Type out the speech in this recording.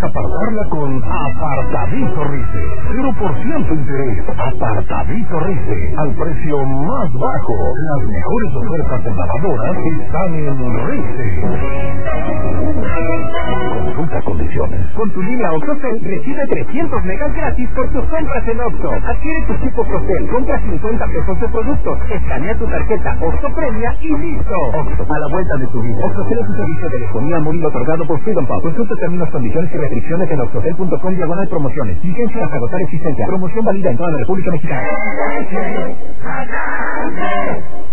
apartarla con Apartadito Rice. 0% interés. Apartadito Rice. Al precio más bajo. Las mejores ofertas de lavadoras están en Rice. Consulta condiciones. Con tu línea OxoCell recibe 300 megas gratis por tus compras en Oxxo. Adquiere tu chip OxoCell, compra 50 pesos de productos, escanea tu tarjeta Oxxo Premia y listo. Oxxo, a la vuelta de tu vida. OxoCell es un servicio de telefonía móvil otorgado por Freedom Pub. Consulta términos, condiciones y restricciones en oxocell.com/promociones. Vigencia hasta agotar existencia. Promoción válida en toda la República Mexicana.